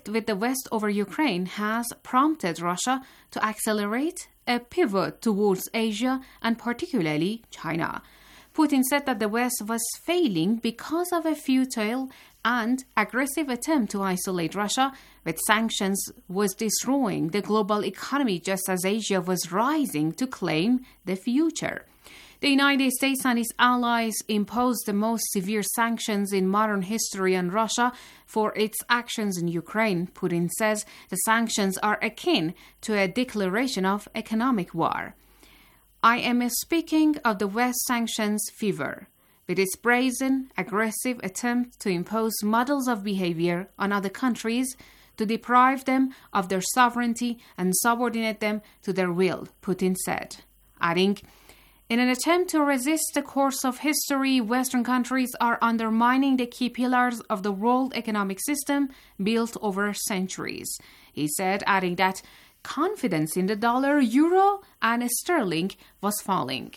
conflict with the West over Ukraine has prompted Russia to accelerate a pivot towards Asia and particularly China. Putin said that the West was failing because of a futile and aggressive attempt to isolate Russia, with sanctions was destroying the global economy just as Asia was rising to claim the future. The United States and its allies imposed the most severe sanctions in modern history on Russia for its actions in Ukraine. Putin says the sanctions are akin to a declaration of economic war. I am speaking of the West sanctions fever, with its brazen, aggressive attempt to impose models of behavior on other countries to deprive them of their sovereignty and subordinate them to their will, Putin said, adding, in an attempt to resist the course of history, Western countries are undermining the key pillars of the world economic system built over centuries. He said, adding that confidence in the dollar, euro, and sterling was falling.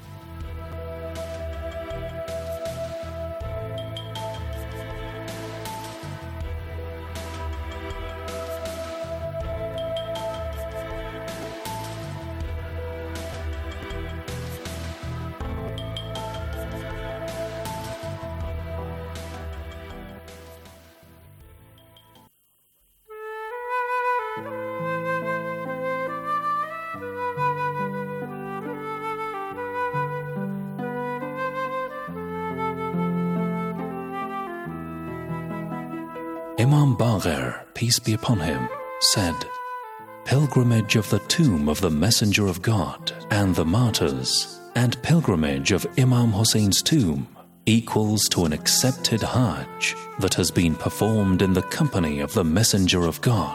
Imam Baqir, peace be upon him, said, pilgrimage of the tomb of the Messenger of God and the martyrs, and pilgrimage of Imam Hussein's tomb equals to an accepted Hajj that has been performed in the company of the Messenger of God.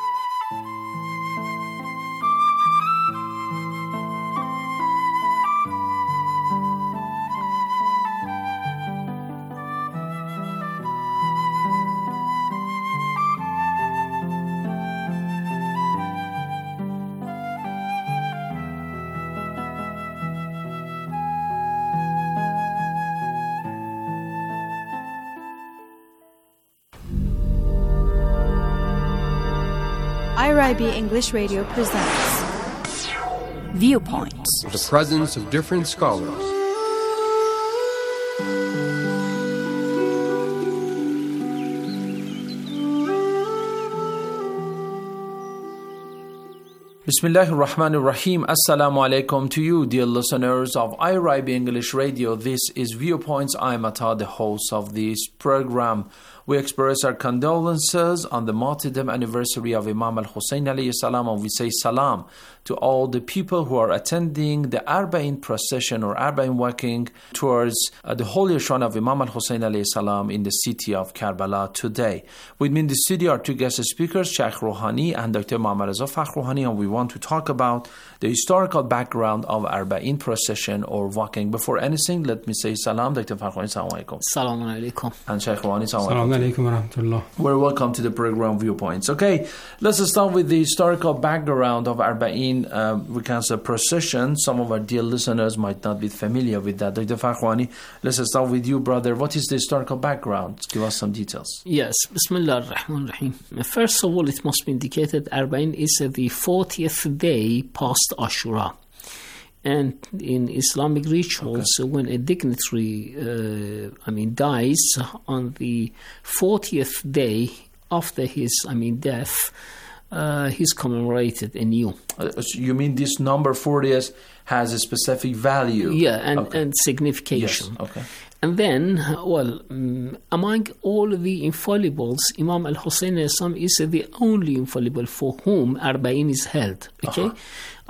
IRIB English Radio presents Viewpoints. The presence of different scholars. Bismillahir Rahmanir Rahim. Assalamu alaikum to you, dear listeners of IRIB English Radio. This is Viewpoints. I'm Ata, the host of this program. We express our condolences on the martyrdom anniversary of Imam al-Hussein alayhi salam, and we say salam to all the people who are attending the Arba'in procession or Arba'in walking towards the holy shrine of Imam al-Hussein alayhi salam in the city of Karbala today. With me in the studio are two guest speakers, Sheikh Rouhani and Dr. Muhammad Reza Fakhr Rouhani, and we want to talk about the historical background of Arba'in procession or walking. Before anything, let me say salam, Dr. Fakhr Rouhani, assalamu alaikum. Assalamu alaikum. And Sheikh Rouhani, assalamu alaikum. We're welcome to the program Viewpoints. Okay, let's start with the historical background of Arba'in. We can say procession. Some of our dear listeners might not be familiar with that. Dr. Fakhr Rouhani, let's start with you, brother. What is the historical background? Give us some details. Yes, Bismillah ar-Rahman ar-Rahim. First of all, it must be indicated Arba'in is the 40th day past Ashura. And in Islamic rituals, when a dignitary, dies on the 40th day after his, death, he's commemorated anew. You mean this number 40 has a specific value? Yeah, and signification. Yes, okay. And then, among all the infallibles, Imam al-Hussein is the only infallible for whom Arba'in is held. Okay? Uh-huh.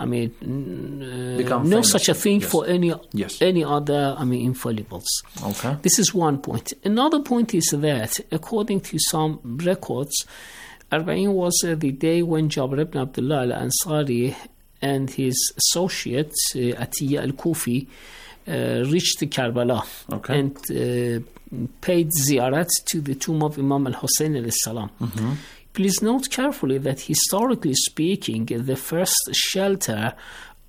No famous. such a thing for any other infallibles. Okay. This is one point. Another point is that, according to some records, Arba'in was the day when Jabir ibn Abdullah al-Ansari and his associate, Atiyya al-Kufi, reached Karbala and paid ziyarat to the tomb of Imam al-Hussein alayhi salam. Mm-hmm. Please note carefully that historically speaking, the first shelter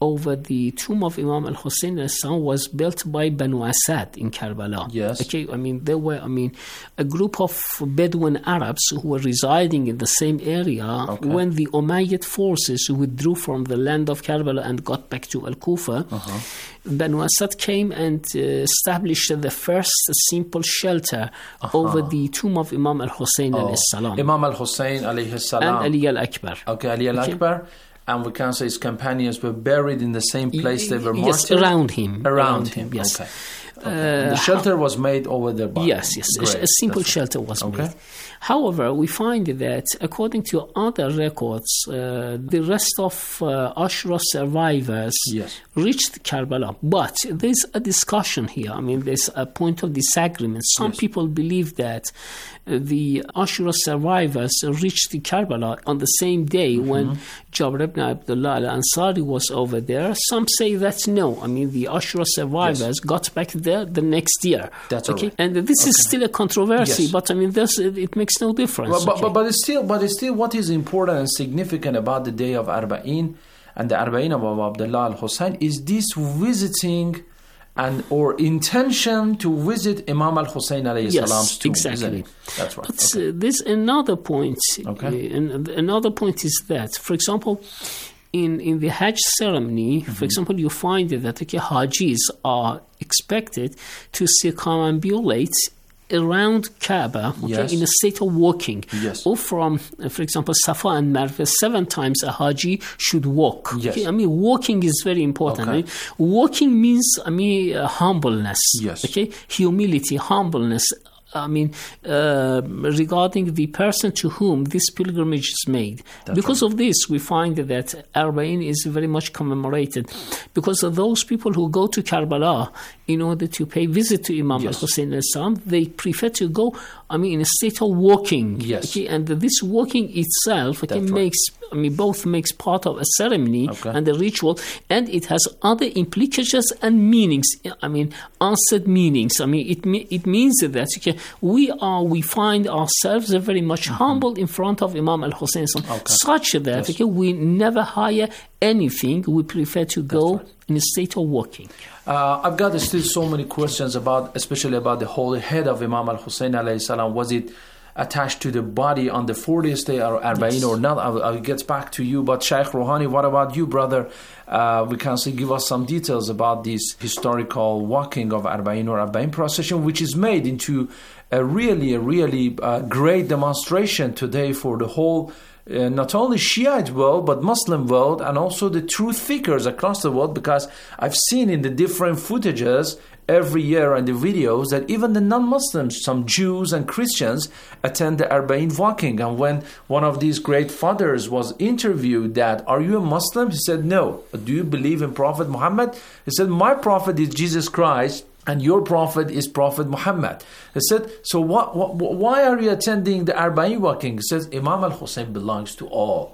over the tomb of Imam al-Hussein was built by Banu Asad in Karbala. Yes. Okay, there were, a group of Bedouin Arabs who were residing in the same area when the Umayyad forces withdrew from the land of Karbala and got back to Al-Kufa. Banu Asad came and established the first simple shelter over the tomb of Imam al-Hussein alayhi salam. Imam al-Hussein alayhi salam. And Ali al-Akbar. Okay, Ali al-Akbar. And we can say his companions were buried in the same place they were martyred? Yes, around him. Around him, yes. Okay. The shelter was made over their body. Yes. A simple shelter was made. However, we find that according to other records, the rest of Ashura survivors reached Karbala. But there's a discussion here. There's a point of disagreement. Some people believe that the Ashura survivors reached Karbala on the same day when Jabir ibn Abdullah al-Ansari was over there. Some say that no. The Ashura survivors got back there the next year. That's okay. And this is still a controversy, but it makes no difference. But it's still what is important and significant about the day of Arba'in and the Arba'in of Abdullah al-Hussein is this visiting or intention to visit Imam al-Hussein alayhi salam's tomb. Exactly. That's right. But there's another point. And another point is that, for example, in the Hajj ceremony, for example, you find that Hajis are expected to circumambulate around Kaaba in a state of walking. Or from, for example, Safa and Marwa, 7 times a Haji should walk. Walking is very important. Walking means, humbleness. Humility, humbleness. Regarding the person to whom this pilgrimage is made. Because of this, we find that Arba'in is very much commemorated. Because of those people who go to Karbala in order to pay visit to Imam al-Hussein they prefer to go, in a state of walking. And this walking itself makes part of a ceremony and a ritual, and it has other implications and meanings. Answered meanings. It means that we find ourselves very much humble in front of Imam al-Hussein, such that we never hire anything. We prefer to go in a state of walking. I've got still so many questions especially about the holy head of Imam al-Hussein alayhi salam. Was it attached to the body on the 40th day or Arba'in or not? I'll get back to you. But Shaykh Rouhani, what about you, brother? We can give us some details about this historical walking of Arba'in or Arba'in procession, which is made into a really great demonstration today for the whole not only Shiite world but Muslim world and also the truth seekers across the world, because I've seen in the different footages every year and the videos that even the non-Muslims, some Jews and Christians, attend the Arba'in walking. And when one of these great fathers was interviewed that, are you a Muslim? He said, no. Do you believe in Prophet Muhammad? He said, my prophet is Jesus Christ and your prophet is Prophet Muhammad. He said, so why are you attending the Arba'in walking? He says, Imam al-Hussein belongs to all.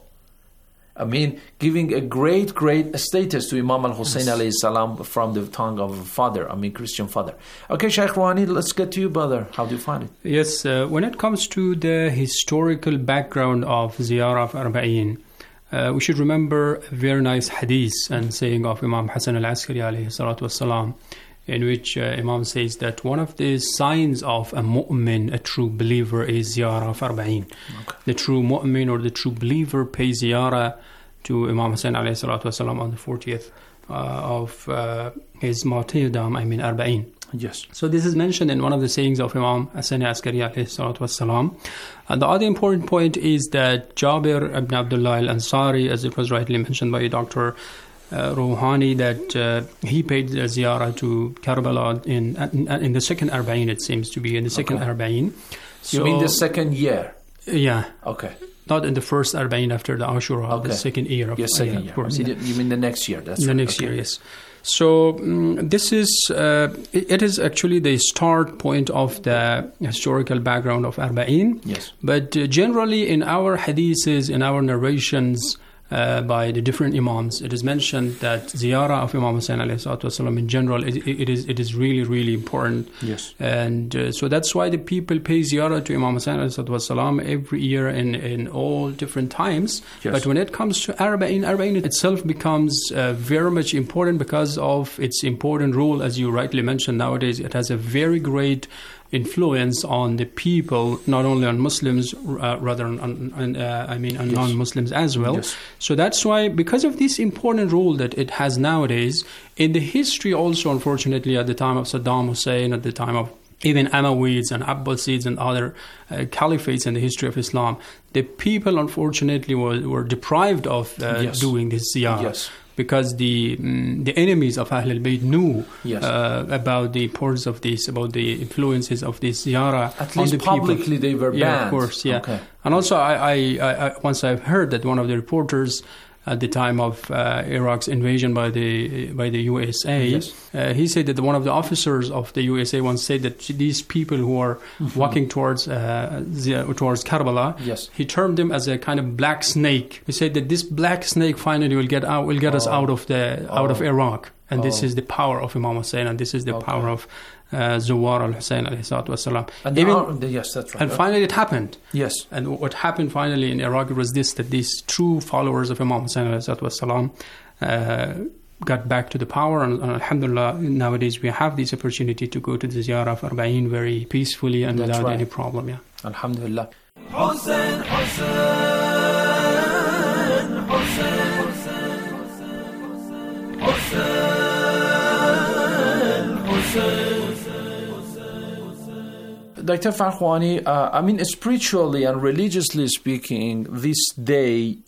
Giving a great status to Imam al-Hussein alayhi salam from the tongue of a father, Christian father. Okay, Shaykh Rouhani, let's get to you, brother. How do you find it? Yes, when it comes to the historical background of Ziyarah of Arba'in, we should remember a very nice hadith and saying of Imam Hassan al-Askari alayhi salatu wassalam, in which Imam says that one of the signs of a mu'min, a true believer, is ziyarah of Arba'in. The true mu'min or the true believer pays ziyarah to Imam Hussein alayhi salatu wasalam on the 40th of his martyrdom, Arba'in. Yes. So this is mentioned in one of the sayings of Imam Hassan al-Askari alayhi salatu wasalam. And the other important point is that Jabir ibn Abdullah al-Ansari, as it was rightly mentioned by Dr. Rouhani, that he paid ziyarah to Karbala in the second Arba'in, it seems to be in the second Arba'in. You mean the second year? Yeah. Okay. Not in the first Arba'in after the Ashura, the second year. Second year. Of course, you mean the next year? That's the next year, yes. So this is it is actually the start point of the historical background of Arba'in. Yes. But generally in our hadiths, in our narrations, by the different imams. It is mentioned that ziyarah of Imam Hussein alayhi salatu wasalam in general, it is really, really important. Yes. And so that's why the people pay ziyarah to Imam Hussein alayhi salatu wasalam every year in all different times. Yes. But when it comes to Arba'in itself becomes very much important because of its important role, as you rightly mentioned. Nowadays, it has a very great influence on the people, not only on Muslims, rather on Yes. non-Muslims as well. Yes. So that's why, because of this important role that it has nowadays, in the history also, unfortunately, at the time of Saddam Hussein, at the time of even Amawids and Abbasids and other caliphates in the history of Islam, the people, unfortunately, were deprived of Yes. doing this ziyarah. Yes. Because the enemies of Ahlul Bayt knew Yes. about the importance of this, about the influences of this ziyarah At on least the people. publicly they were banned. Yeah, of course, yeah. Okay. And also, I once I've heard that one of the reporters at the time of Iraq's invasion by the USA, Yes. he said that one of the officers of the USA once said that these people who are walking towards Karbala, Yes. he termed them as a kind of black snake. He said that this black snake finally will get us out of Iraq, and this is the power of Imam Hussein, and this is the power of Zawar al-Hussein alayhi salatu wasalam. Yes, that's right. And finally it happened. Yes. And what happened finally in Iraq was that these true followers of Imam Hussein alayhi salatu wasalam got back to the power, and alhamdulillah, nowadays we have this opportunity to go to the ziyarah of Arba'in very peacefully and That's without right. any problem. Yeah. Alhamdulillah. Hussein, Hussein, Hussein, Hussein. Dr. Farkhwani, I mean, spiritually and religiously speaking, this day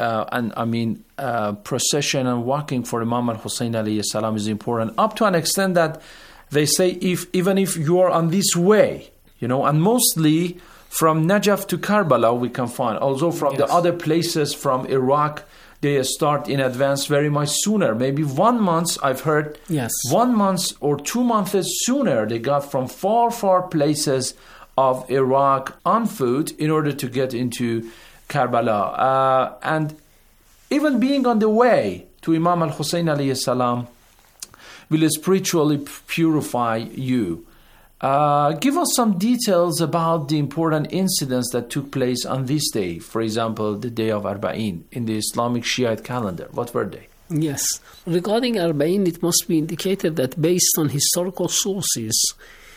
procession and walking for Imam al-Hussein alayhi salam is important, up to an extent that they say even if you are on this way, and mostly from Najaf to Karbala we can find, although from the other places from Iraq, they start in advance very much sooner. Maybe 1 month, I've heard, Yes. 1 month or 2 months sooner, they got from far, far places of Iraq on foot in order to get into Karbala. And even being on the way to Imam al-Hussein alayhi salam will spiritually purify you. Give us some details about the important incidents that took place on this day. For example, the day of Arba'in in the Islamic Shiite calendar. What were they? Yes. Regarding Arba'in, it must be indicated that based on historical sources,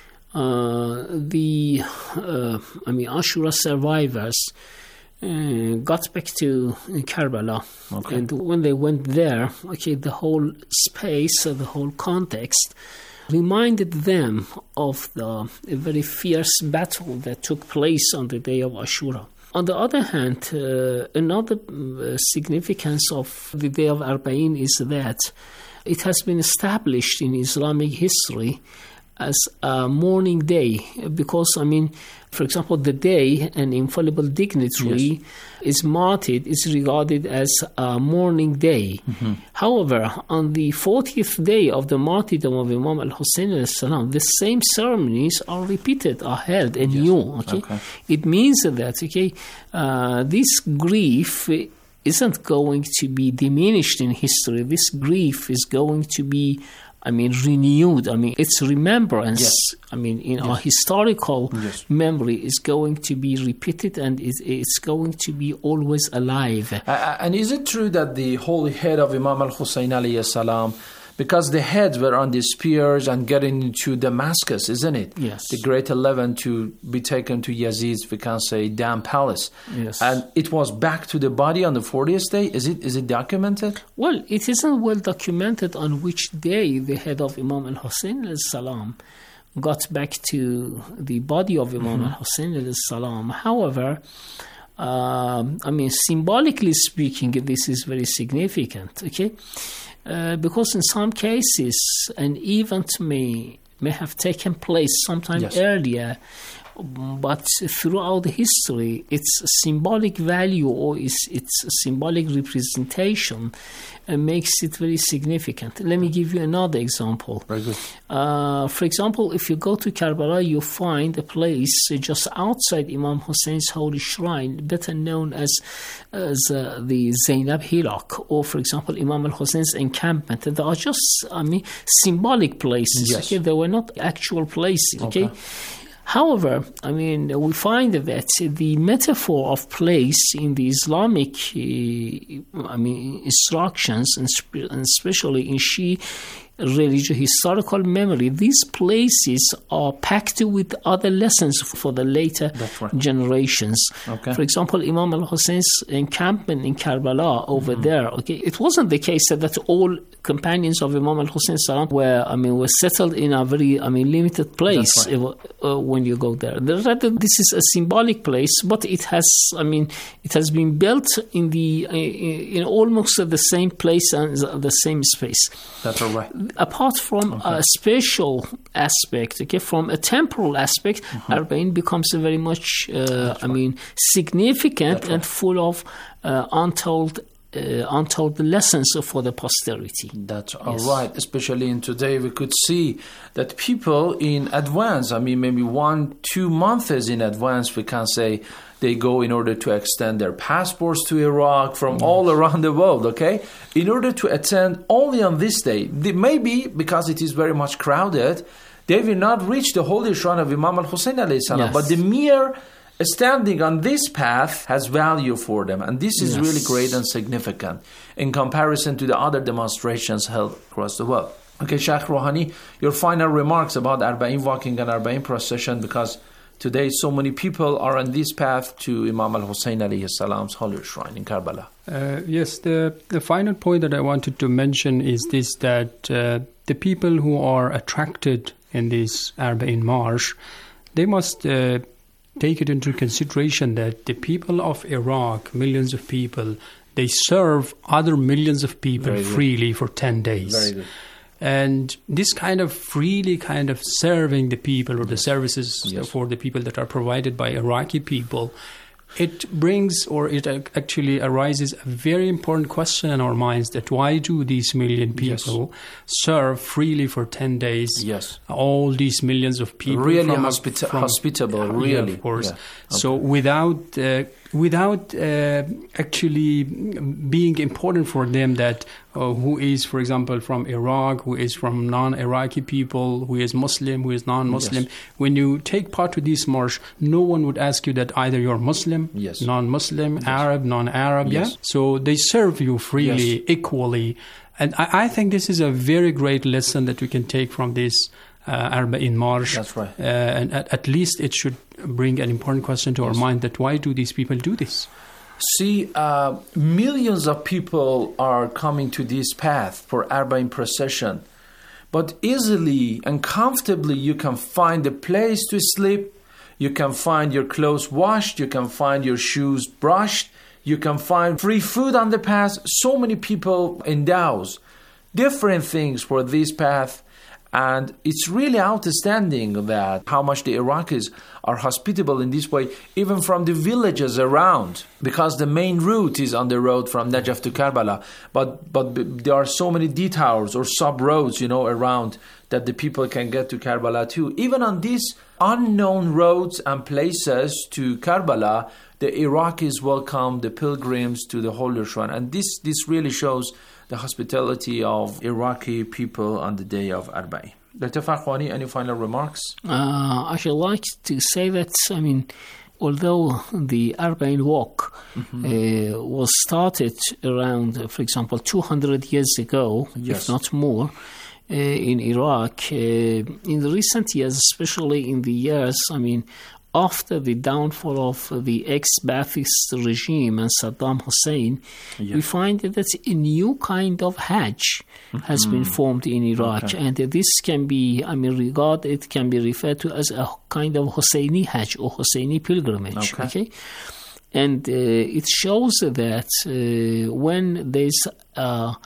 Ashura survivors got back to Karbala. Okay. And when they went there, the whole space, the whole context reminded them of the very fierce battle that took place on the day of Ashura. On the other hand, another significance of the day of Arba'in is that it has been established in Islamic history as a mourning day, because, for example, the day an infallible dignitary is martyred is regarded as a mourning day. Mm-hmm. However, on the 40th day of the martyrdom of Imam al-Hussein salam, the same ceremonies are repeated, are held anew. Okay. It means that this grief isn't going to be diminished in history. This grief is going to be renewed. Its remembrance, in our historical memory is going to be repeated, and it's going to be always alive. And is it true that the holy head of Imam al-Hussein alayhi salam, because the heads were on the spears and getting into Damascus, isn't it? Yes. The Great 11 to be taken to Yazid's, we can say, damn palace. Yes. And it was back to the body on the 40th day? Is it documented? Well, it isn't well documented on which day the head of Imam al-Hussein salam got back to the body of Imam al-Hussein salam. However, symbolically speaking, this is very significant, because in some cases, an event may have taken place sometime earlier but throughout history, its symbolic value or its symbolic representation makes it very significant. Let me give you another example. Very good. For example, if you go to Karbala, you find a place just outside Imam Hussein's holy shrine, better known as the Zainab Hilak, or for example, Imam al-Hussein's encampment. They are just, symbolic places. Yes. Okay? They were not actual places. Okay? However, we find that the metaphor of place in the Islamic, instructions, and especially in Shia religious historical memory, these places are packed with other lessons for the later generations. Okay. For example, Imam al-Hussein's encampment in Karbala over there. Okay, it wasn't the case that all companions of Imam al-Hussein salam were settled in a very limited place when you go there. Rather, this is a symbolic place, but it has been built in almost the same place and the same space. That's all right. Apart from a spatial aspect, from a temporal aspect, Arba'in becomes very much, significant and full of untold lessons for the posterity. That's all right. Especially in today, we could see that people in advance, maybe 1-2 months in advance, we can say, they go in order to extend their passports to Iraq from all around the world, okay? In order to attend only on this day. Maybe because it is very much crowded, they will not reach the holy shrine of Imam al-Hussein alayhi salam. But the mere standing on this path has value for them. And this is really great and significant in comparison to the other demonstrations held across the world. Okay, Sheikh Rouhani, your final remarks about Arba'in walking and Arba'in procession, because today so many people are on this path to Imam al-Hussein alayhi salam's holy shrine in Karbala. Yes, the final point that I wanted to mention is this, that the people who are attracted in this Arba'in march, they must take it into consideration that the people of Iraq, millions of people, they serve other millions of people freely for 10 days. Very good. And this kind of freely serving the people, or the services for the people that are provided by Iraqi people, it brings, or it actually arises a very important question in our minds, that why do these million people serve freely for 10 days? Yes. All these millions of people. Really hospitable, really. Yeah, of course. Yeah. Okay. So without actually being important for them that who is, for example, from Iraq, who is from non-Iraqi people, who is Muslim, who is non-Muslim. When you take part to this march, no one would ask you that either you're Muslim, non-Muslim, Arab, non-Arab. So they serve you freely, equally. And I think this is a very great lesson that we can take from this Arba'in march. That's right. And at least it should bring an important question to our mind, that why do these people do this? See, millions of people are coming to this path for Arba'in procession. But easily and comfortably you can find a place to sleep, you can find your clothes washed, you can find your shoes brushed, you can find free food on the path. So many people endows different things for this path. And it's really outstanding that how much the Iraqis are hospitable in this way, even from the villages around, because the main route is on the road from Najaf to Karbala. But there are so many detours or sub-roads, around that the people can get to Karbala too. Even on these unknown roads and places to Karbala, the Iraqis welcome the pilgrims to the holy shrine. And this really shows the hospitality of Iraqi people on the day of Arba'in. Dr. Farkhani, any final remarks? I should like to say that, although the Arba'in walk was started around, for example, 200 years ago, if not more, in Iraq, in the recent years, especially in the years, after the downfall of the ex-Ba'athist regime and Saddam Hussein, we find that a new kind of Hajj has been formed in Iraq. And this can be, it can be referred to as a kind of Husseini Hajj or Husseini pilgrimage. Okay? And it shows that when there's a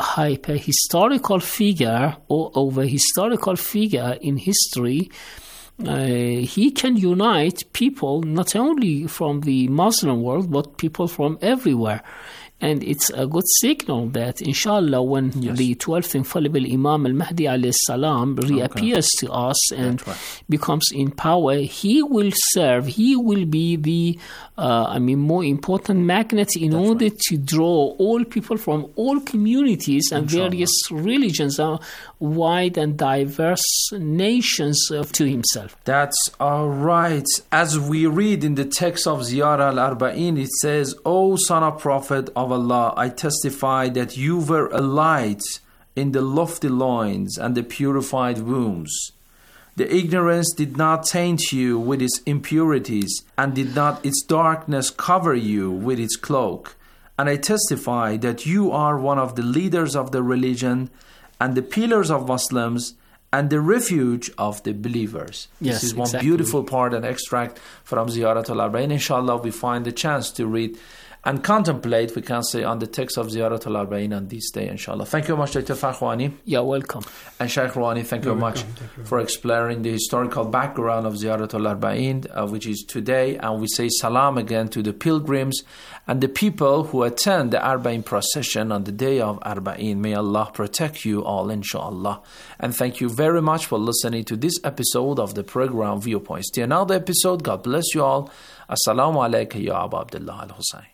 historical figure or over historical figure in history, he can unite people not only from the Muslim world, but people from everywhere. And it's a good signal that, inshallah, when the 12th infallible Imam al-Mahdi alayhi salam reappears to us and becomes in power, he will serve, he will be the more important magnet in order to draw all people from all communities and various religions, wide and diverse nations to himself. That's all right. As we read in the text of Ziyarah al-Arba'in, it says, O son of Prophet of Allah, I testify that you were a light in the lofty loins and the purified wombs. The ignorance did not taint you with its impurities, and did not its darkness cover you with its cloak. And I testify that you are one of the leaders of the religion and the pillars of Muslims and the refuge of the believers. Yes, this is one beautiful part and extract from Ziyarat al-Arba'in. Inshallah, we find the chance to read and contemplate, we can say, on the text of Ziyarat al-Arba'in on this day, inshallah. Thank you very much, Dr. Farkhwani. You're welcome. And Shaykh Rouhani, thank you very much for explaining the historical background of Ziyarat al-Arba'in, which is today. And we say salam again to the pilgrims and the people who attend the Arba'in procession on the day of Arba'in. May Allah protect you all, inshallah. And thank you very much for listening to this episode of the program Viewpoints. Till another episode, God bless you all. Assalamu alaikum ya Abu Abdullah al-Husayn.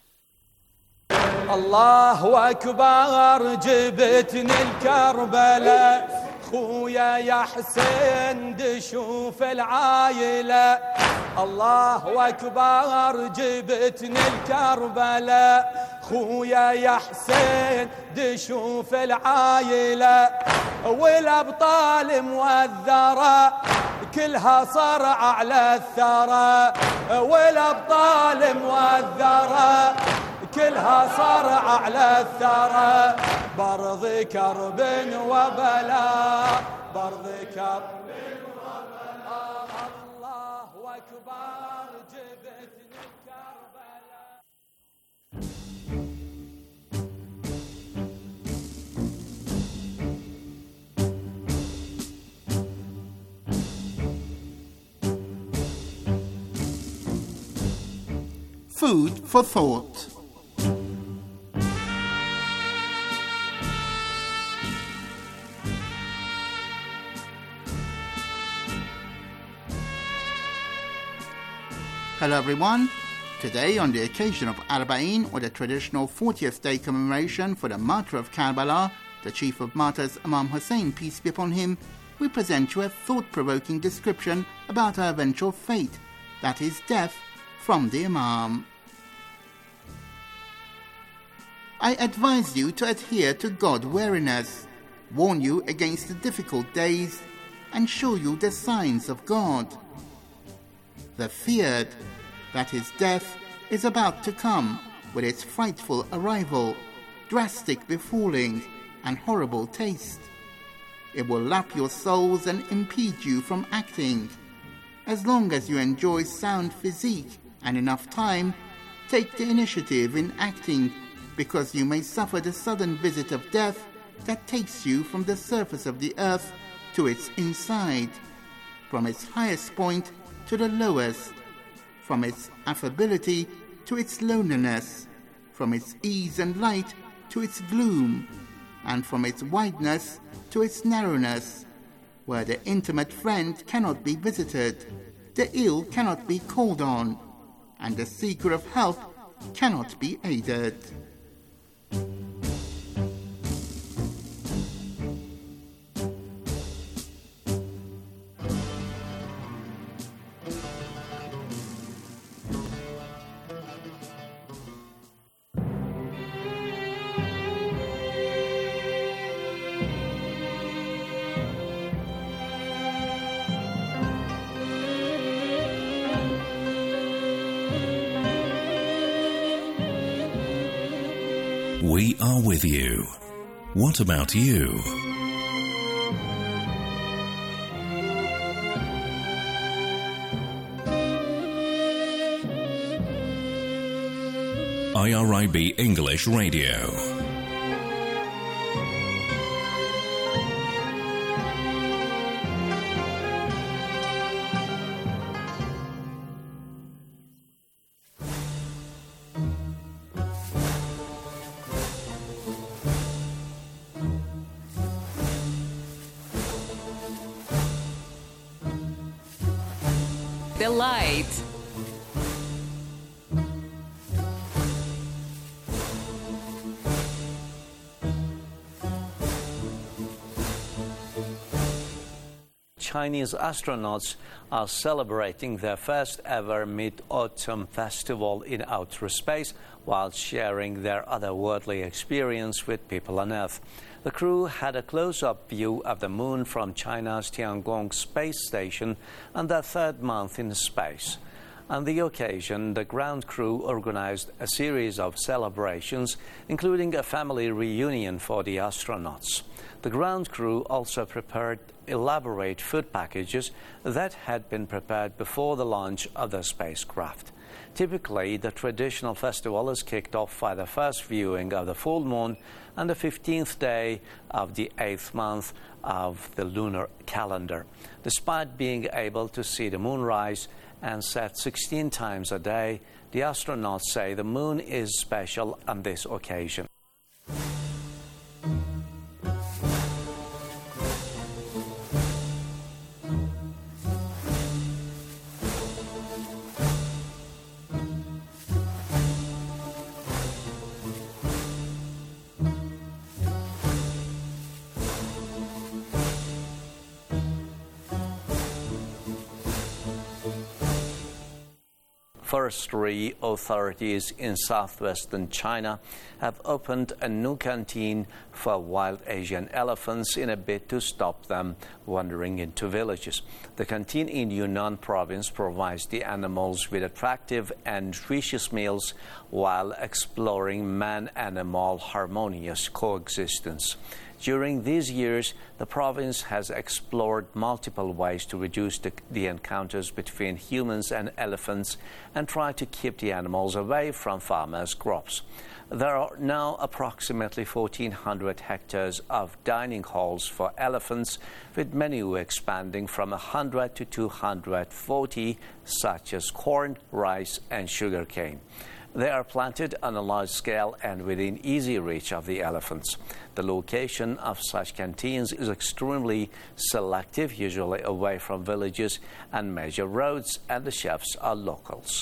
الله أكبر جبتني الكربلاء خويا يا حسين دشوف العايلة الله أكبر جبتني الكربلاء خويا يا حسين دشوف العايلة والأبطال موذرة كلها صرع على الثرى والأبطال موذرة كلها صرع على الثرى برض كرب وبلاء برض كرب وبلاء الله أكبر جبتني كربلاء. Food for thought. Hello everyone. Today, on the occasion of Arba'in, or the traditional 40th day commemoration for the martyr of Karbala, the chief of martyrs Imam Hussein, peace be upon him, we present you a thought-provoking description about our eventual fate, that is death, from the Imam. I advise you to adhere to God-wariness, warn you against the difficult days, and show you the signs of God. The feared, that is death, is about to come with its frightful arrival, drastic befalling, and horrible taste. It will lap your souls and impede you from acting. As long as you enjoy sound physique and enough time, take the initiative in acting, because you may suffer the sudden visit of death that takes you from the surface of the earth to its inside, from its highest point to the lowest, from its affability to its loneliness, from its ease and light to its gloom, and from its wideness to its narrowness, where the intimate friend cannot be visited, the ill cannot be called on, and the seeker of help cannot be aided. We are with you. What about you? IRIB English Radio. the light. Chinese astronauts are celebrating their first ever Mid-Autumn Festival in outer space while sharing their otherworldly experience with people on Earth. The crew had a close-up view of the moon from China's Tiangong space station on their third month in space. On the occasion, the ground crew organized a series of celebrations, including a family reunion for the astronauts. The ground crew also prepared elaborate food packages that had been prepared before the launch of the spacecraft. Typically, the traditional festival is kicked off by the first viewing of the full moon on the 15th day of the 8th month of the lunar calendar. Despite being able to see the moon rise and set 16 times a day, the astronauts say the moon is special on this occasion. Forestry authorities in southwestern China have opened a new canteen for wild Asian elephants in a bid to stop them wandering into villages. The canteen in Yunnan province provides the animals with attractive and nutritious meals while exploring man-animal harmonious coexistence. During these years, the province has explored multiple ways to reduce the encounters between humans and elephants and try to keep the animals away from farmers' crops. There are now approximately 1,400 hectares of dining halls for elephants, with menu expanding from 100 to 240, such as corn, rice, and sugarcane. They are planted on a large scale and within easy reach of the elephants. The location of such canteens is extremely selective, usually away from villages and major roads, and the chefs are locals.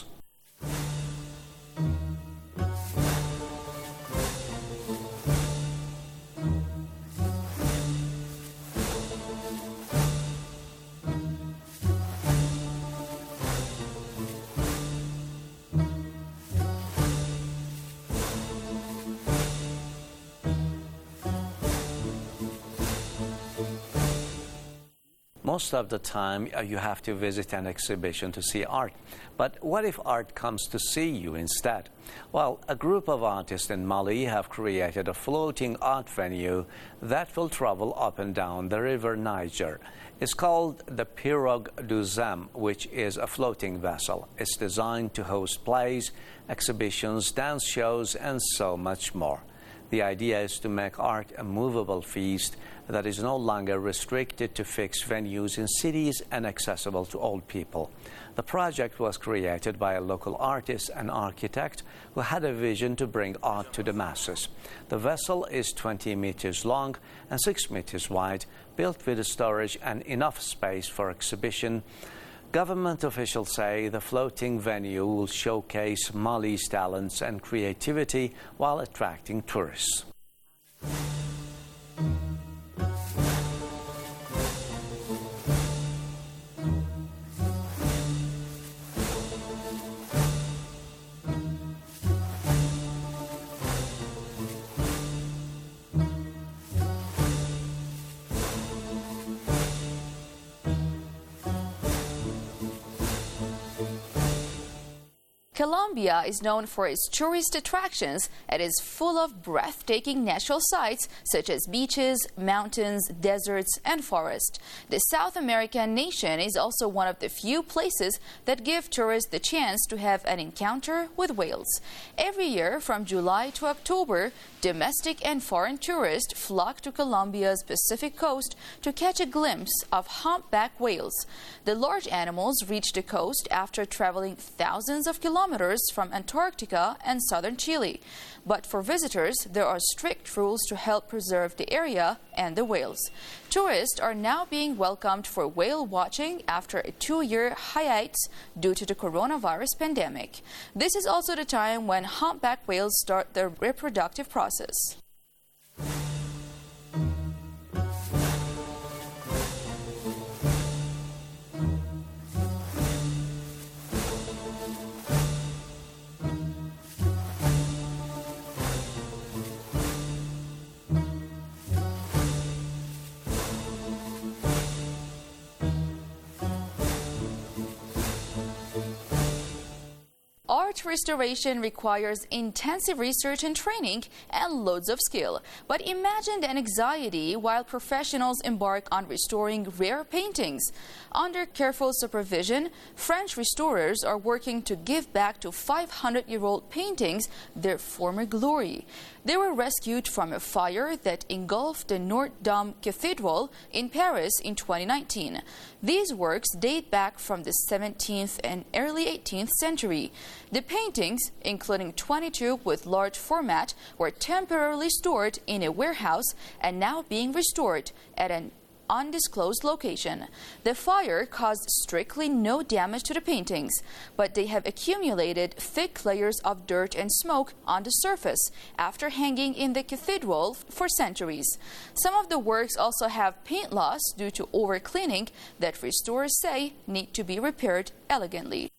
Most of the time, you have to visit an exhibition to see art. But what if art comes to see you instead? Well, a group of artists in Mali have created a floating art venue that will travel up and down the river Niger. It's called the Pirogue du Zem, which is a floating vessel. It's designed to host plays, exhibitions, dance shows, and so much more. The idea is to make art a movable feast that is no longer restricted to fixed venues in cities and accessible to all people. The project was created by a local artist and architect who had a vision to bring art to the masses. The vessel is 20 meters long and 6 meters wide, built with storage and enough space for exhibition. Government officials say the floating venue will showcase Mali's talents and creativity while attracting tourists. Colombia is known for its tourist attractions and is full of breathtaking natural sights such as beaches, mountains, deserts, and forests. The South American nation is also one of the few places that give tourists the chance to have an encounter with whales. Every year from July to October, domestic and foreign tourists flock to Colombia's Pacific coast to catch a glimpse of humpback whales. The large animals reach the coast after traveling thousands of kilometers kilometers from Antarctica and southern Chile. But for visitors, there are strict rules to help preserve the area and the whales. Tourists are now being welcomed for whale watching after a 2-year hiatus due to the coronavirus pandemic. This is also the time when humpback whales start their reproductive process. Art restoration requires intensive research and training and loads of skill. But imagine the anxiety while professionals embark on restoring rare paintings. Under careful supervision, French restorers are working to give back to 500-year-old paintings their former glory. They were rescued from a fire that engulfed the Notre Dame Cathedral in Paris in 2019. These works date back from the 17th and early 18th century. The paintings, including 22 with large format, were temporarily stored in a warehouse and now being restored at an undisclosed location. The fire caused strictly no damage to the paintings, but they have accumulated thick layers of dirt and smoke on the surface after hanging in the cathedral for centuries. Some of the works also have paint loss due to overcleaning that restorers say need to be repaired elegantly.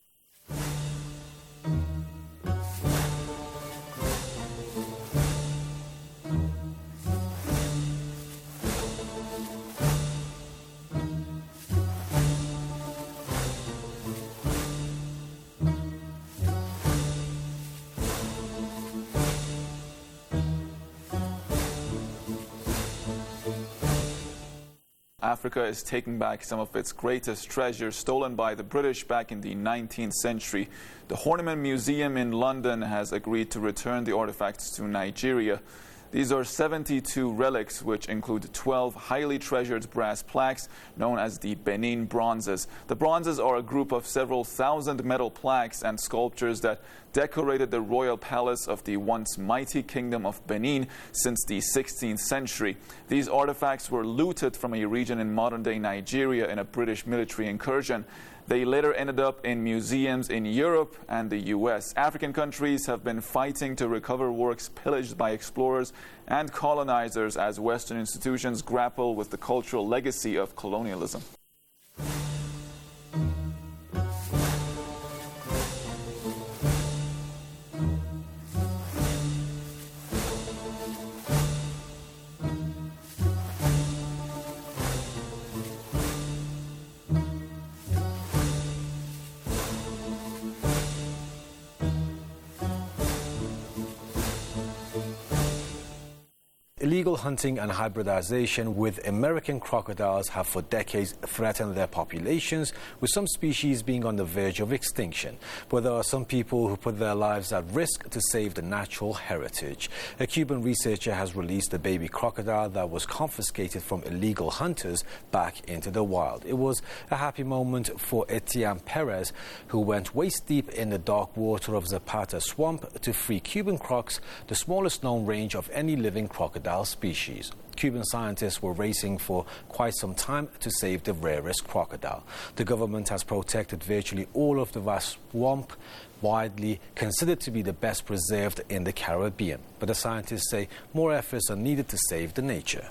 Africa is taking back some of its greatest treasures stolen by the British back in the 19th century. The Horniman Museum in London has agreed to return the artifacts to Nigeria. These are 72 relics, which include 12 highly treasured brass plaques known as the Benin bronzes. The bronzes are a group of several thousand metal plaques and sculptures that decorated the royal palace of the once mighty kingdom of Benin since the 16th century. These artifacts were looted from a region in modern-day Nigeria in a British military incursion. They later ended up in museums in Europe and the US. African countries have been fighting to recover works pillaged by explorers and colonizers as Western institutions grapple with the cultural legacy of colonialism. Illegal hunting and hybridization with American crocodiles have for decades threatened their populations, with some species being on the verge of extinction. But there are some people who put their lives at risk to save the natural heritage. A Cuban researcher has released a baby crocodile that was confiscated from illegal hunters back into the wild. It was a happy moment for Etienne Perez, who went waist deep in the dark water of Zapata Swamp to free Cuban crocs, the smallest known range of any living crocodile species. Cuban scientists were racing for quite some time to save the rarest crocodile. The government has protected virtually all of the vast swamp, widely considered to be the best preserved in the Caribbean. But the scientists say more efforts are needed to save the nature.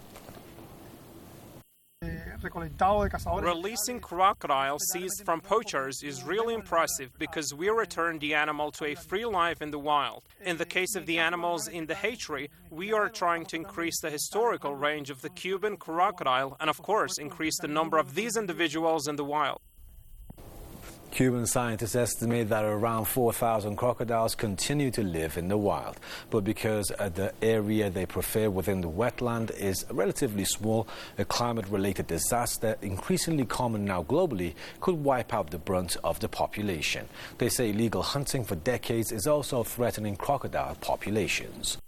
Releasing crocodiles seized from poachers is really impressive because we return the animal to a free life in the wild. In the case of the animals in the hatchery, we are trying to increase the historical range of the Cuban crocodile and, of course, increase the number of these individuals in the wild. Cuban scientists estimate that around 4,000 crocodiles continue to live in the wild. But because the area they prefer within the wetland is relatively small, a climate-related disaster, increasingly common now globally, could wipe out the brunt of the population. They say illegal hunting for decades is also threatening crocodile populations.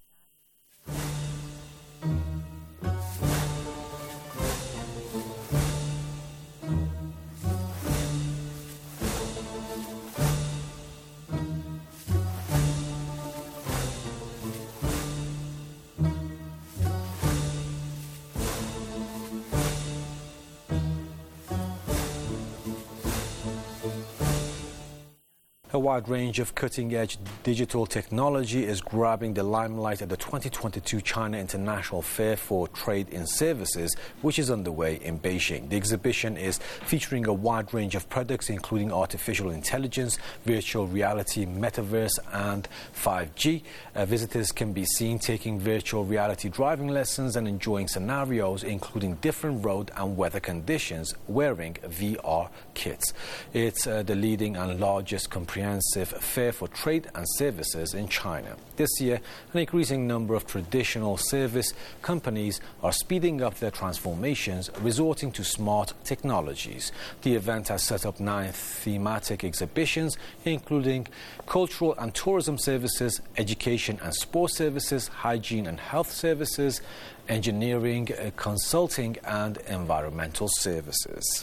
A wide range of cutting-edge digital technology is grabbing the limelight at the 2022 China International Fair for Trade in Services, which is underway in Beijing. The exhibition is featuring a wide range of products, including artificial intelligence, virtual reality, metaverse, and 5G. Visitors can be seen taking virtual reality driving lessons and enjoying scenarios, including different road and weather conditions, wearing VR kits. It's the leading and largest comprehensive fair for trade and services in China. This year, an increasing number of traditional service companies are speeding up their transformations, resorting to smart technologies. The event has set up 9 thematic exhibitions, including cultural and tourism services, education and sports services, hygiene and health services, engineering, consulting, and environmental services.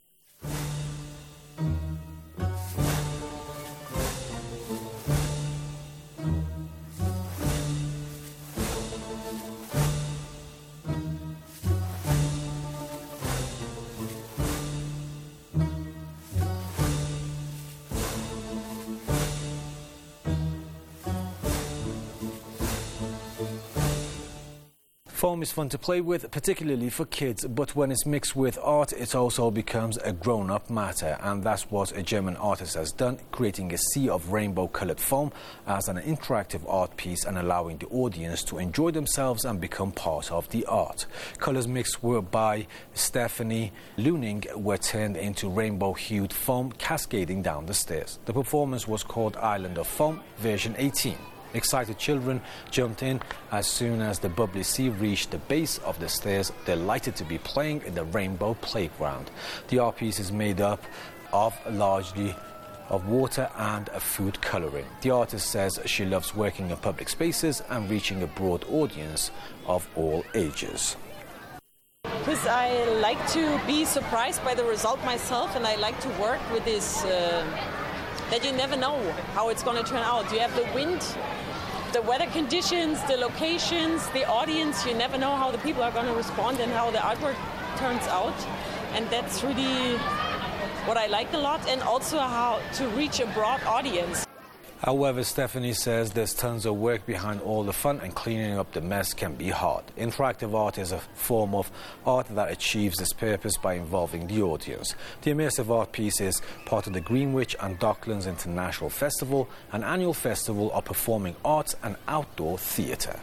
Foam is fun to play with, particularly for kids, but when it's mixed with art, it also becomes a grown-up matter, and that's what a German artist has done, creating a sea of rainbow-colored foam as an interactive art piece and allowing the audience to enjoy themselves and become part of the art. Colors mixed by Stephanie Luning were turned into rainbow-hued foam cascading down the stairs. The performance was called Island of Foam, version 18. Excited children jumped in as soon as the bubbly sea reached the base of the stairs, delighted to be playing in the rainbow playground. The art piece is made up of largely of water and a food colouring. The artist says she loves working in public spaces and reaching a broad audience of all ages. Because I like to be surprised by the result myself, and I like to work with this, that you never know how it's going to turn out. You have the wind, the weather conditions, the locations, the audience. You never know how the people are going to respond and how the artwork turns out. And that's really what I like a lot, and also how to reach a broad audience. However, Stephanie says there's tons of work behind all the fun, and cleaning up the mess can be hard. Interactive art is a form of art that achieves its purpose by involving the audience. The immersive art piece is part of the Greenwich and Docklands International Festival, an annual festival of performing arts and outdoor theatre.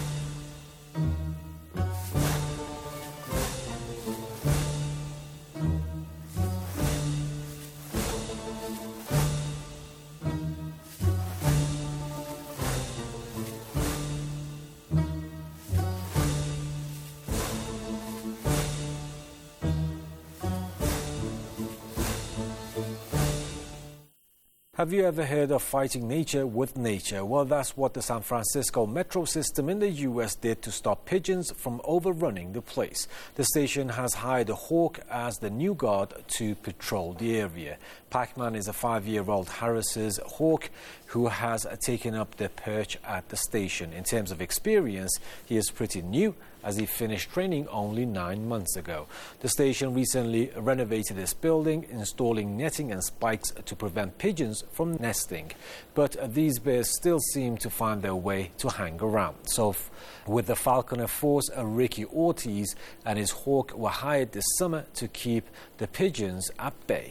Have you ever heard of fighting nature with nature? Well, that's what the San Francisco metro system in the U.S. did to stop pigeons from overrunning the place. The station has hired a hawk as the new guard to patrol the area. Pac-Man is a 5-year-old Harris's hawk who has taken up the perch at the station. In terms of experience, he is pretty new, as he finished training only 9 months ago. The station recently renovated its building, installing netting and spikes to prevent pigeons from nesting. But these birds still seem to find their way to hang around. So with the Falconer Force, Ricky Ortiz and his hawk were hired this summer to keep the pigeons at bay.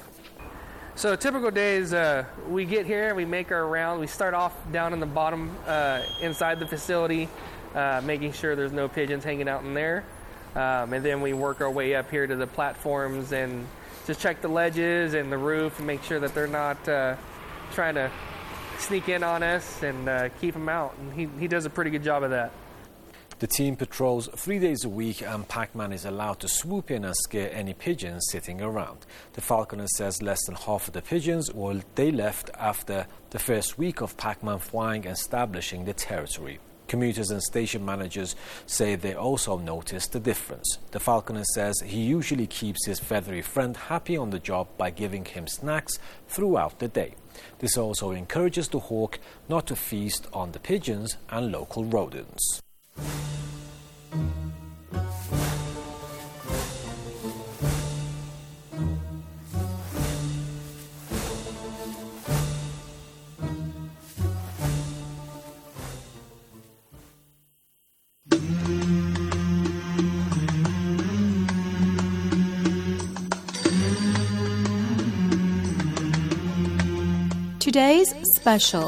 So a typical day is we get here, we make our round. We start off down in the bottom inside the facility, making sure there's no pigeons hanging out in there. And then we work our way up here to the platforms and just check the ledges and the roof and make sure that they're not trying to sneak in on us, and keep them out. And he does a pretty good job of that. The team patrols 3 days a week, and Pac-Man is allowed to swoop in and scare any pigeons sitting around. The Falconer says less than half of the pigeons they left after the first week of Pac-Man flying and establishing the territory. Commuters and station managers say they also noticed the difference. The Falconer says he usually keeps his feathery friend happy on the job by giving him snacks throughout the day. This also encourages the hawk not to feast on the pigeons and local rodents. today's special.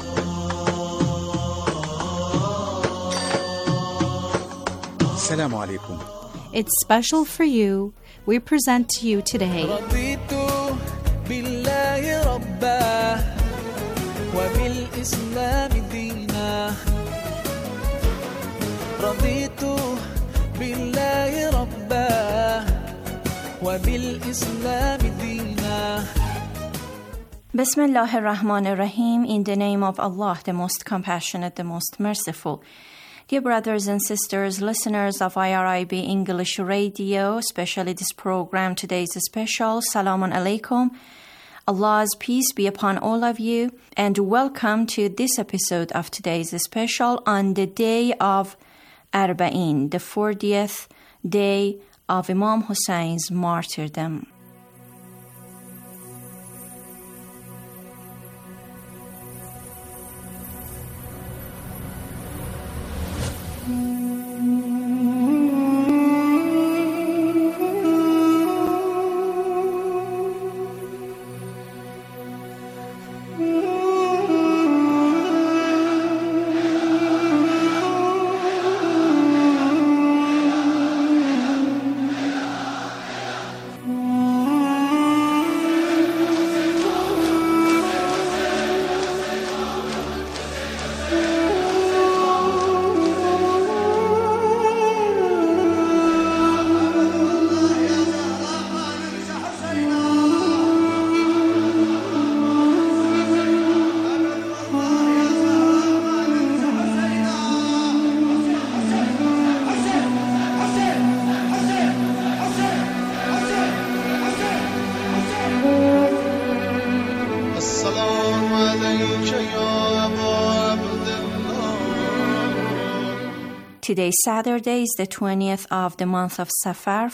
Assalamu alaikum. It's special for you. We present to you today Bismillah ar-Rahman ar-Rahim, in the name of Allah, the most compassionate, the most merciful. Dear brothers and sisters, listeners of IRIB English Radio, especially this program, today's special, Salamun Alaikum. Allah's peace be upon all of you, and welcome to this episode of today's special on the day of Arba'in, the 40th day of Imam Hussein's martyrdom. Today, Saturday, is the 20th of the month of Safar,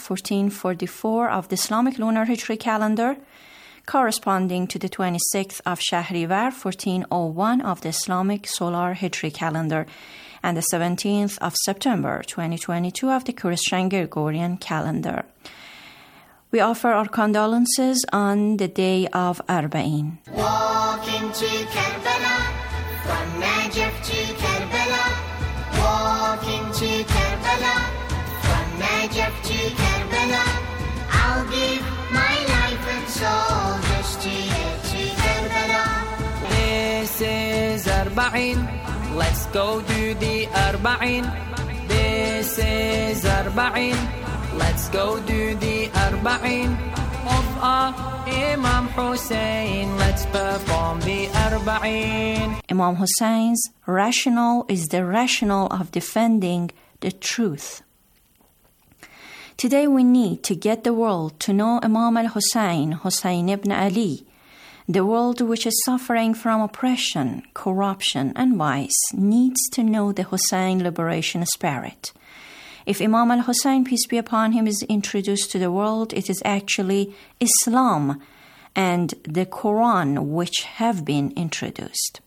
1444 of the Islamic lunar Hijri calendar, corresponding to the 26th of Shahrivar, 1401 of the Islamic solar Hijri calendar, and the 17th of September, 2022 of the Christian Gregorian calendar. We offer our condolences on the day of Arba'in. Walk into Karbala, from Najaf to Karbala. Walk into Karbala, from Najaf to Karbala. I'll give my life and soul just to get to Karbala. This is Arba'in, let's go do the Arba'in. This is Arba'in, let's go do the Arba'in of our Imam Hussein. Let's perform the Arba'in. Imam Hussein's rationale is the rationale of defending the truth. Today we need to get the world to know Imam al-Hussein, Hussein ibn Ali. The world which is suffering from oppression, corruption, and vice needs to know the Hussein liberation spirit. If Imam al-Hussein, peace be upon him, is introduced to the world, it is actually Islam and the Quran which have been introduced.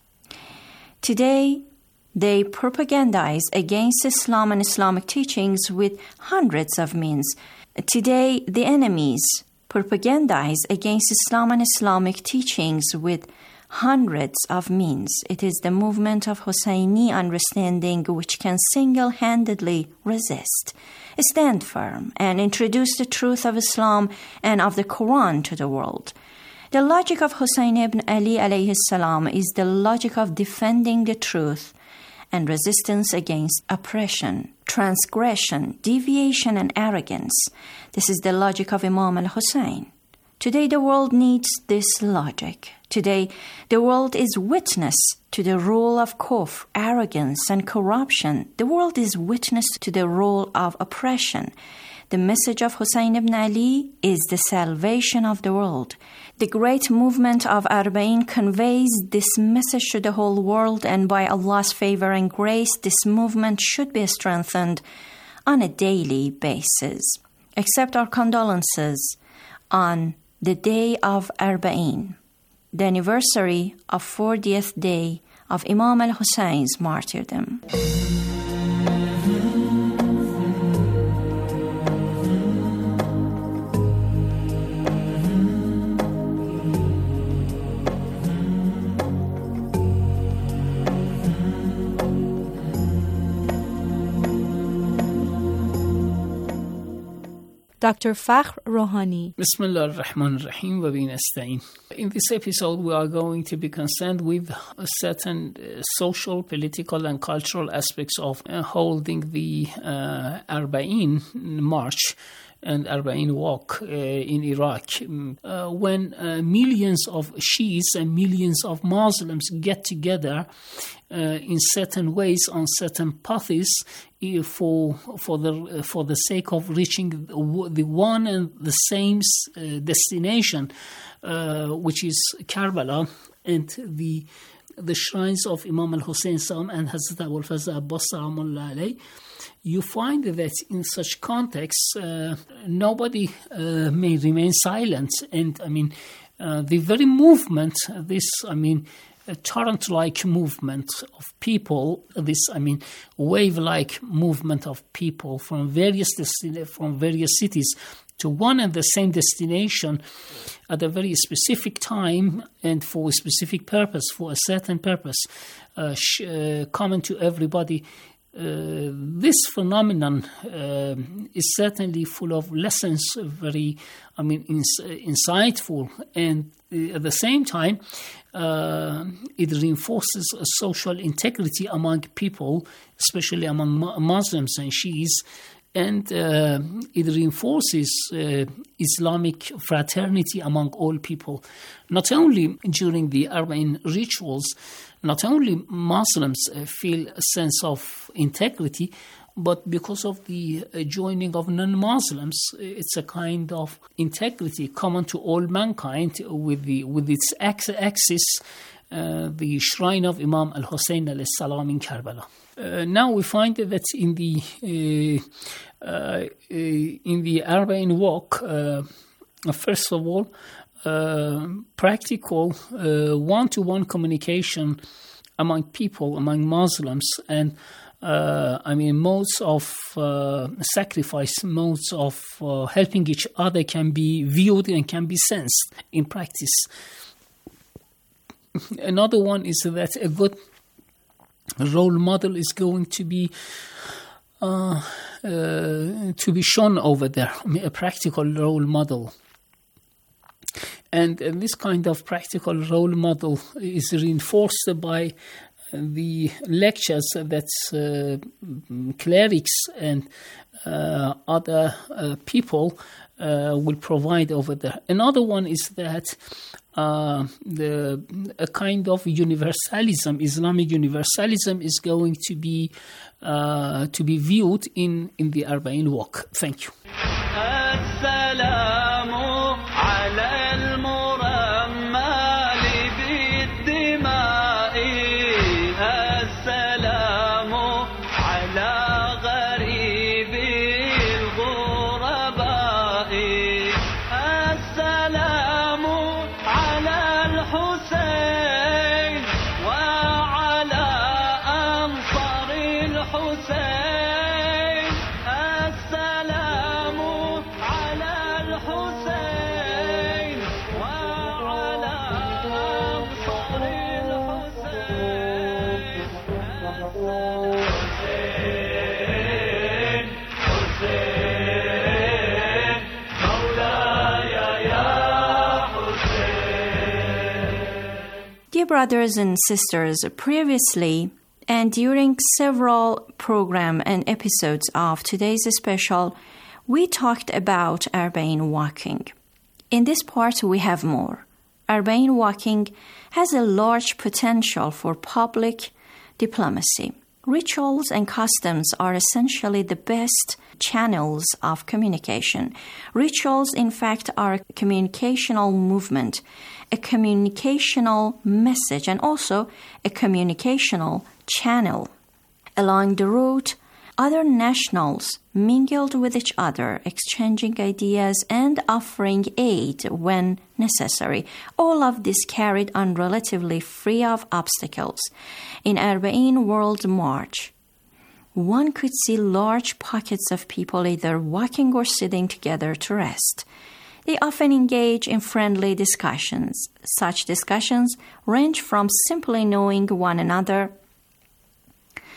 Today, they propagandize against Islam and Islamic teachings with hundreds of means. Today, the enemies propagandize against Islam and Islamic teachings with hundreds of means. It is the movement of Husseini understanding which can single-handedly resist, stand firm, and introduce the truth of Islam and of the Quran to the world. The logic of Hussein ibn Ali alayhi salam is the logic of defending the truth and resistance against oppression, transgression, deviation, and arrogance. This is the logic of Imam al-Hussein. Today the world needs this logic. Today the world is witness to the rule of kufr, arrogance, and corruption. The world is witness to the rule of oppression. The message of Hussein ibn Ali is the salvation of the world. The great movement of Arba'in conveys this message to the whole world, and by Allah's favor and grace, this movement should be strengthened on a daily basis. Accept our condolences on the day of Arba'in, the anniversary of 40th day of Imam al-Hussein's martyrdom. Dr. Fakhr Rohani. Bismillah ar-Rahman ar-Rahim wa bihi nasta'in. In this episode, we are going to be concerned with certain social, political, and cultural aspects of holding the Arba'in March and Arba'in Walk in Iraq. When millions of Shiites and millions of Muslims get together in certain ways on certain paths for the sake of reaching the one and the same destination, which is Karbala and the shrines of Imam al-Hussein and Hazrat Abul Fazl Abbas Salamullah alayh, you find that in such contexts, nobody may remain silent. And the very movement, a torrent-like movement of people, wave-like movement of people from various cities to one and the same destination at a very specific time and for a specific purpose, for a certain purpose, common to everybody. This phenomenon is certainly full of lessons, very, insightful, and at the same time, it reinforces a social integrity among people, especially among Muslims and Shiites, and it reinforces Islamic fraternity among all people. Not only during the Arba'in rituals, not only Muslims feel a sense of integrity, but because of the joining of non-Muslims, it's a kind of integrity common to all mankind with its axis, the shrine of Imam al-Hussein alayhi salam in Karbala. Now we find that in the Arba'in Walk, first of all, practical one-to-one communication among people, among Muslims, and modes of sacrifice, modes of helping each other can be viewed and can be sensed in practice. Another one is that a good role model is going to be shown over there, a practical role model. And this kind of practical role model is reinforced by the lectures that clerics and other people will provide over there. Another one is that a kind of universalism, Islamic universalism, is going to be viewed in the Arba'in Walk. Thank you. Dear brothers and sisters, previously and during several programs and episodes of today's special, we talked about Arba'in walking. In this part, we have more. Arba'in walking has a large potential for public diplomacy. Rituals and customs are essentially the best channels of communication. Rituals, in fact, are a communicational movement, a communicational message, and also a communicational channel. Along the route, other nationals mingled with each other, exchanging ideas and offering aid when necessary. All of this carried on relatively free of obstacles. In Arba'in World March, one could see large pockets of people either walking or sitting together to rest. They often engage in friendly discussions. Such discussions range from simply knowing one another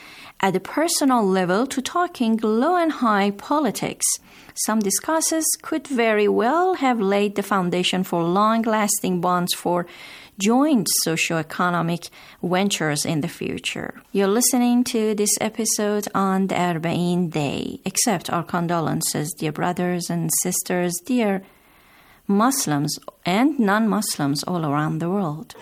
at the personal level to talking low and high politics. Some discussions could very well have laid the foundation for long-lasting bonds for joint socio-economic ventures in the future. You're listening to this episode on the Arba'een Day. Accept our condolences, dear brothers and sisters, dear Muslims and non-Muslims all around the world.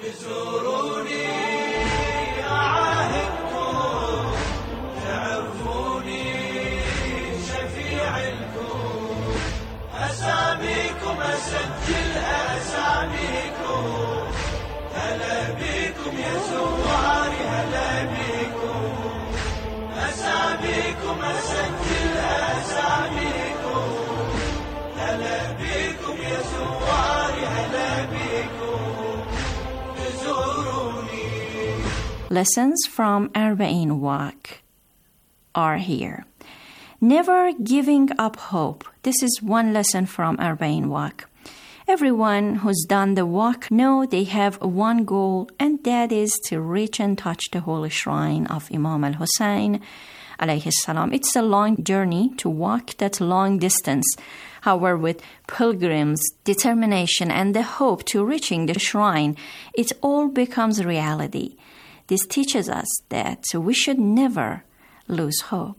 Lessons from Arba'een Walk are here. Never giving up hope. This is one lesson from Arba'een Walk. Everyone who's done the walk know they have one goal, and that is to reach and touch the holy shrine of Imam al-Hussein alayhi salam. It's a long journey to walk that long distance. However, with pilgrims' determination and the hope to reaching the shrine, it all becomes reality. This teaches us that we should never lose hope.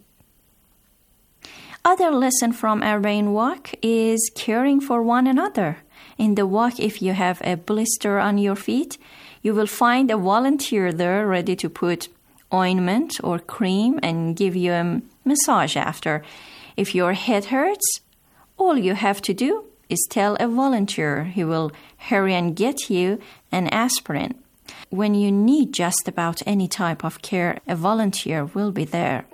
Other lesson from Arba'een Walk is caring for one another. In the walk, if you have a blister on your feet, you will find a volunteer there ready to put ointment or cream and give you a massage after. If your head hurts, all you have to do is tell a volunteer. He will hurry and get you an aspirin. When you need just about any type of care, a volunteer will be there.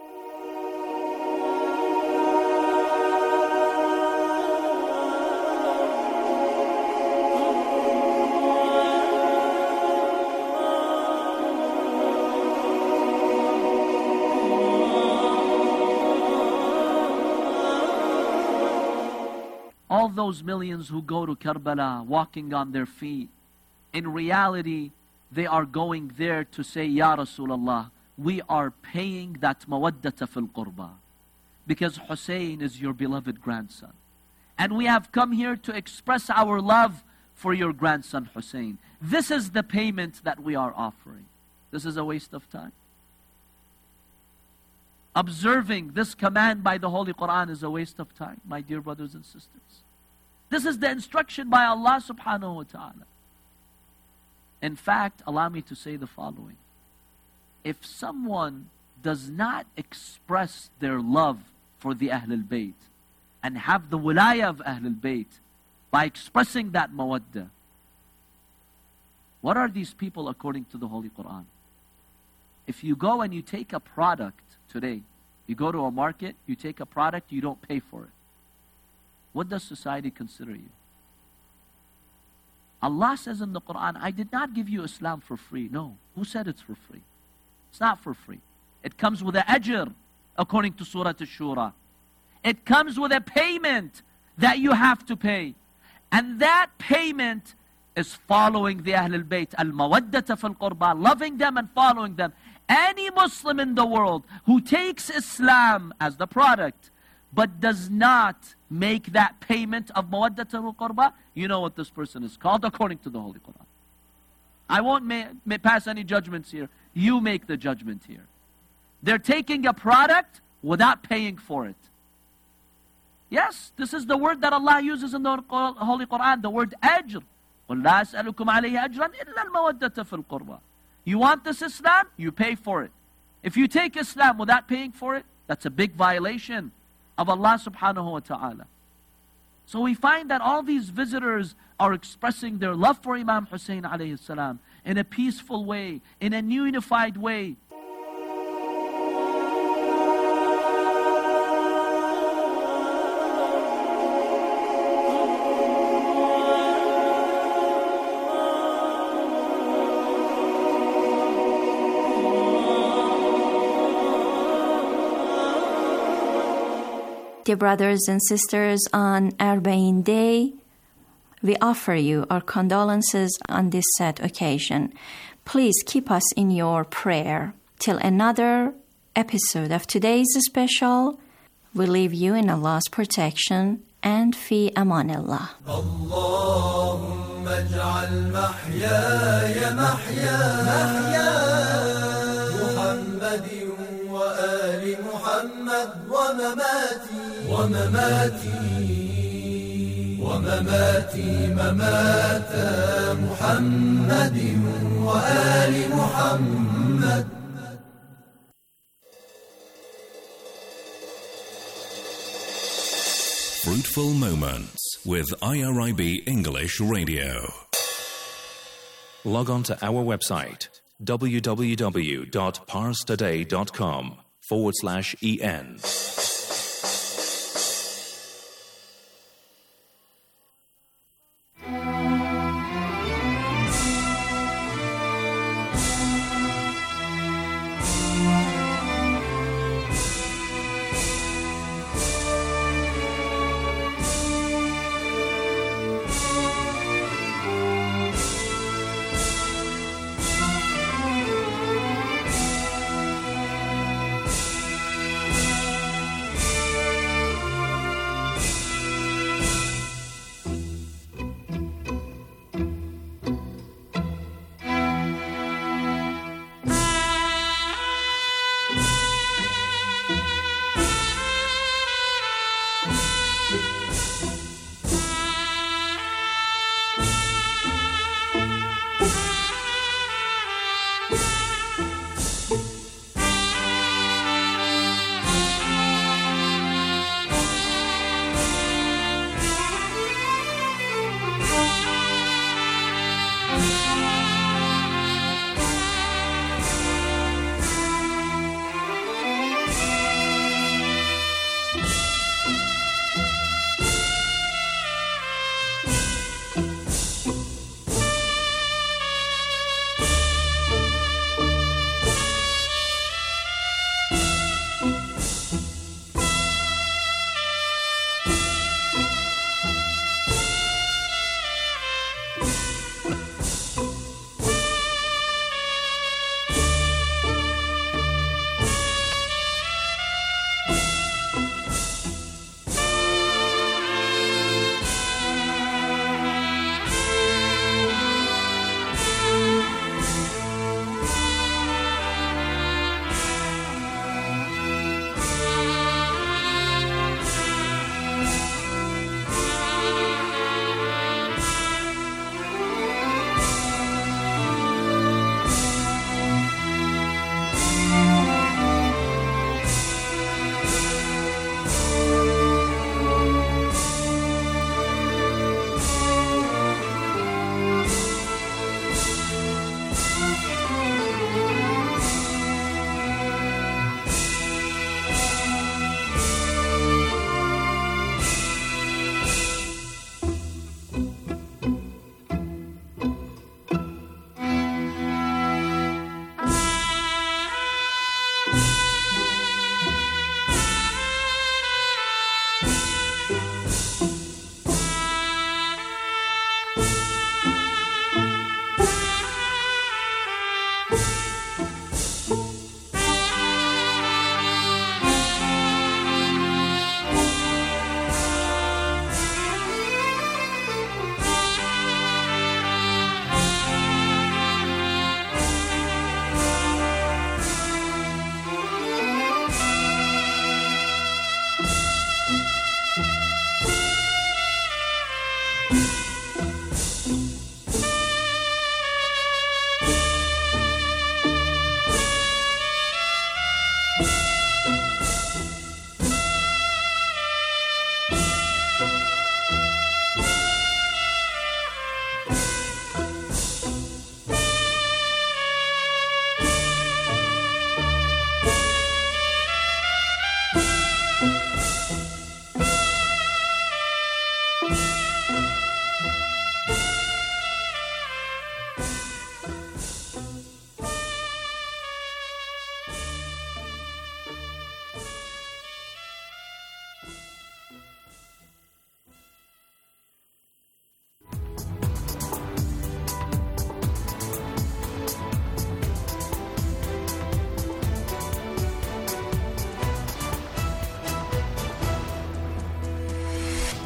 All those millions who go to Karbala walking on their feet, in reality, they are going there to say, Ya Rasulullah, we are paying that mawaddata fil qurba, because Hussein is your beloved grandson. And we have come here to express our love for your grandson Hussein. This is the payment that we are offering. This is a waste of time. Observing this command by the Holy Quran is a waste of time, my dear brothers and sisters. This is the instruction by Allah subhanahu wa ta'ala. In fact, allow me to say the following. If someone does not express their love for the Ahlul Bayt and have the wilaya of Ahlul Bayt by expressing that mawadda, what are these people according to the Holy Quran? If you go and you take a product today, you go to a market, you take a product, you don't pay for it. What does society consider you? Allah says in the Quran, I did not give you Islam for free. No. Who said it's for free? It's not for free. It comes with an ajr, according to Surah Ash-Shura. It comes with a payment that you have to pay. And that payment is following the Ahlul Bayt, al-mawaddata fil qurba, loving them and following them. Any Muslim in the world who takes Islam as the product, but does not make that payment of mawaddat al-qurba, you know what this person is called according to the Holy Quran. I won't pass any judgments here. You make the judgment here. They're taking a product without paying for it. Yes, this is the word that Allah uses in the Holy Quran, the word ajr. قُلْ لَا أَسْأَلُكُمْ عَلَيْهِ أَجْرًا إِلَّا الْمَوَدَّةَ فِي الْقُرْبَى. You want this Islam? You pay for it. If you take Islam without paying for it, that's a big violation of Allah subhanahu wa ta'ala. So we find that all these visitors are expressing their love for Imam Hussein alayhi salam in a peaceful way, in a unified way. Dear brothers and sisters, on Arba'een Day, we offer you our condolences on this sad occasion. Please keep us in your prayer till another episode of today's special. We leave you in Allah's protection and fi amanillah. Allahumma ij'al mahyaya mahya Muhammadin wa ali Muhammad wa mamati mamata Muhammadin wa ali Muhammad. Fruitful Moments with IRIB English Radio. Log on to our website www.parstoday.com/en.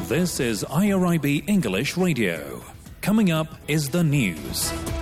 This is IRIB English Radio. Coming up is the news.